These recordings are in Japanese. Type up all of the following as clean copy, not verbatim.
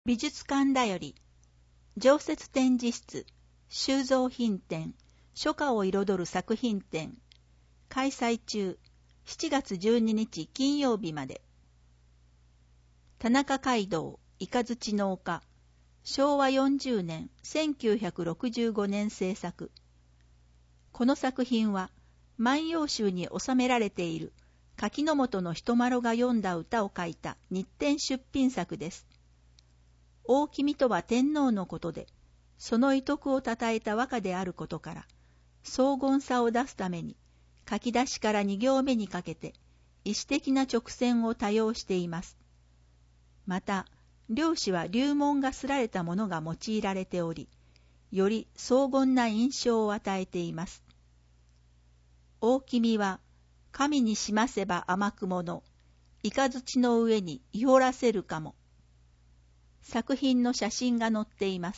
美術館だより常設展示室収蔵品展初夏を彩る作品展開催中7月12日金曜日まで。田中街道イカズチの丘昭和40年1965年制作。この作品は万葉集に収められている柿本の人麿が詠んだ歌を書いた日展出品作です。大君とは天皇のことで、その遺徳をたたえた和歌であることから、荘厳さを出すために、書き出しから2行目にかけて、意思的な直線を多用しています。また、料紙は龍紋がすられたものが用いられており、より荘厳な印象を与えています。大君は、神にしませば甘くもの、イカズチの上にいほらせるかも。作品の写真が載っています。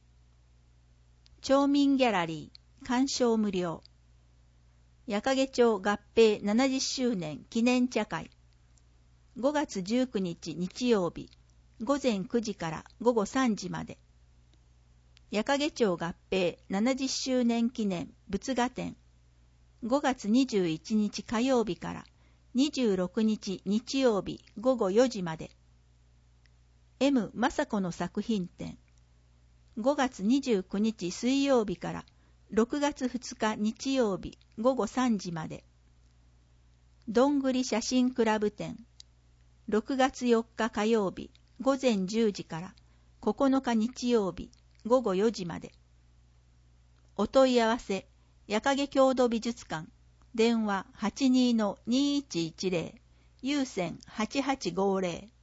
町民ギャラリー、鑑賞無料。矢掛町合併70周年記念茶会。5月19日日曜日、午前9時から午後3時まで。矢掛町合併70周年記念仏画展。5月21日火曜日から26日日曜日午後4時まで。M 雅子の作品展。5月29日水曜日から6月2日日曜日午後3時まで。どんぐり写真クラブ展。6月4日火曜日午前10時から9日日曜日午後4時まで。お問い合わせ、矢掛郷土美術館、電話 82-2110、有線8850。